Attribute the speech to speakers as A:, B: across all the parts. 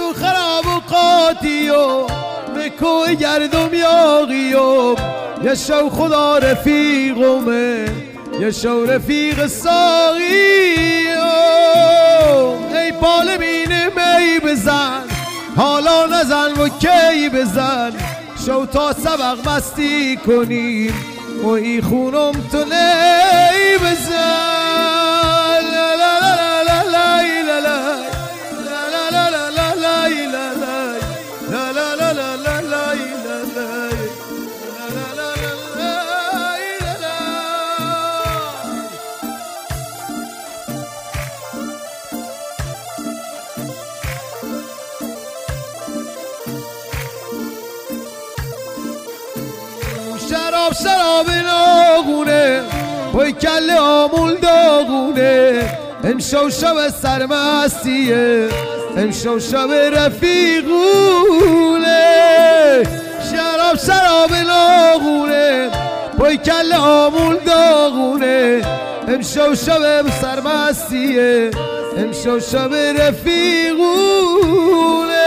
A: تو خراب و قاطی و به کوه گردم یاغیم یه شو خدا رفیقمه یه شو رفیق ساقی ای پال بینه می بزن حالا نزن و کی بزن شو تا سبق مستی کنیم و ای خونم تو نی بزن لا لا لا لا لا لا لا لا لا لا لا لا لا لا لا لا لا شراب شراب ناغونه پای کله آمول داغونه امشو شب سرمستیه امشو شب رفیقونه شراب شراب ناغونه پای کله آمول داغونه امشو شب سرمستیه امشو شب رفیقونه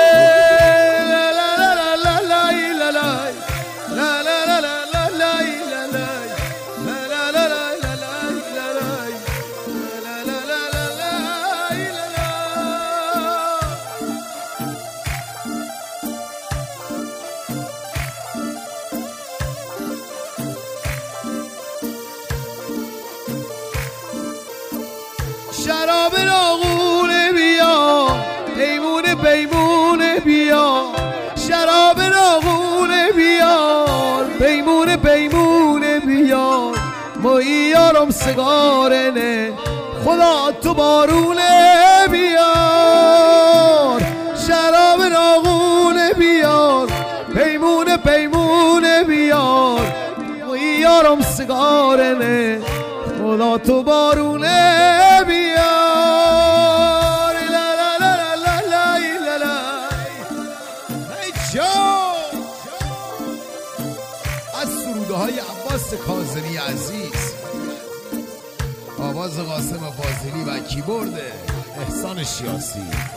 A: شراب ناغونه بیا پیمونه پیمونه بیا شراب ناغونه بیار پیمونه پیمونه بیار مایی یارم سگاره نه خدا تو بارونه بیار شراب ناغونه بیار پیمونه پیمونه بیار مایی یارم سگاره نه خدا تو بارونه بیار لا لا لا لا لا لا لا ای جان از سروده های عباس کاظمی عزیز آواز قاسم فاضلی و کیبورد احسان شیاسی